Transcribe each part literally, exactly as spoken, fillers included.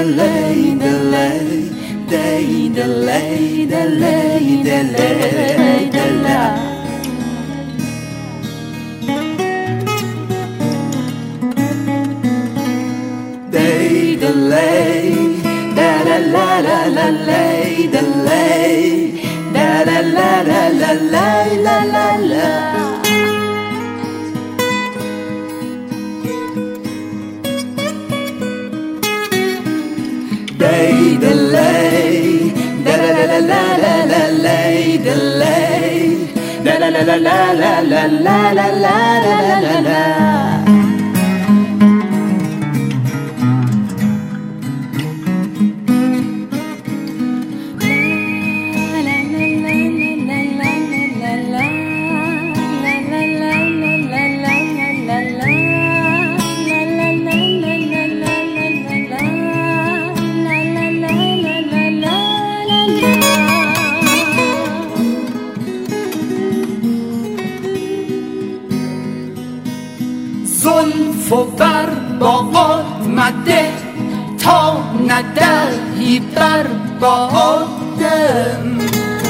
delay, delay, day, delay, delay, delay, delay. Day, delay, da la la la la lay, delay, da la la la la lay, la la la. Day, delay, da la la la la la lay, delay, da la la la la la la la la la la la. زلف و بر باد مده تا ندهی بر بادم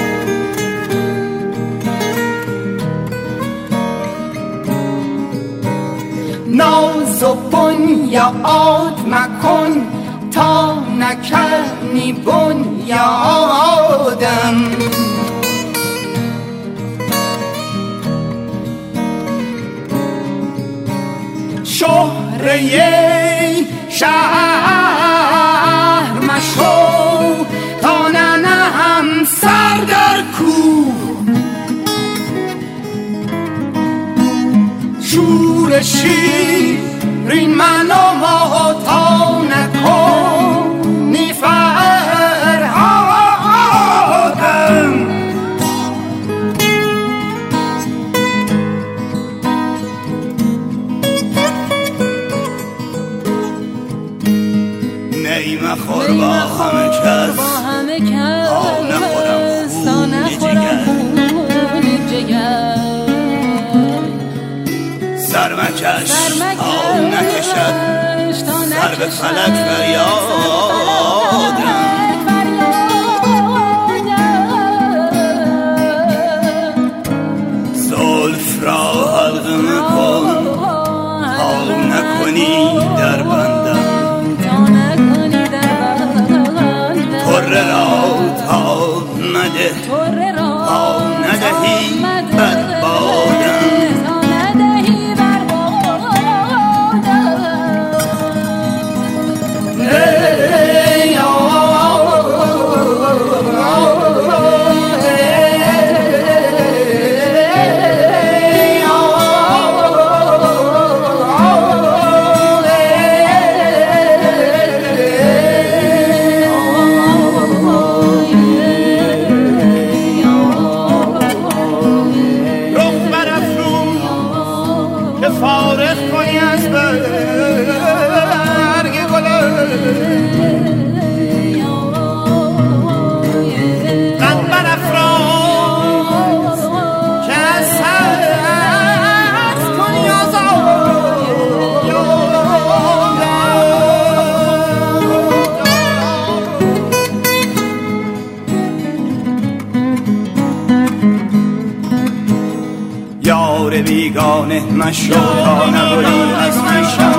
ناز و بنیاد مکن تا نکنی بنیادم شهره شهر مشو تا ننهم سر در کوه شور شیرین منو تا نکنی فرهادم مخور با همه کس تا نخورم خون جگر سر مکش تا نکشد سر به فلک فریادم زلف را حلقه مکن تا نکنی در بندم طره را تا مده تا ندهی بر بادم فارغ کنی از برگ گلم قد برافراز که از هست کنی یار بیگانه مشو تا نبری از پیشم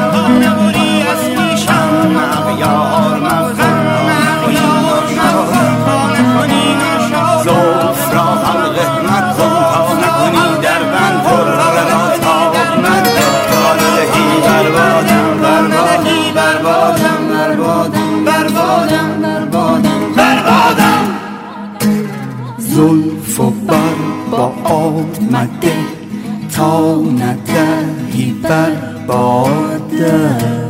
مغیار مغیار زلف را حلقه مکن تا نکنی در بند طره را تا مده تا ندهی بر بادم بر بادم بر بادم بر بادم بر بادم بر بادم زلف و بر باد مده تا ندهی بر بادم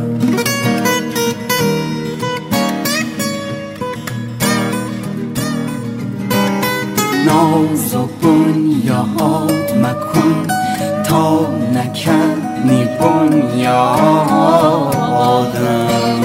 ناز و بنیاد مکن تا نکنی بنیادم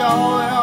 یا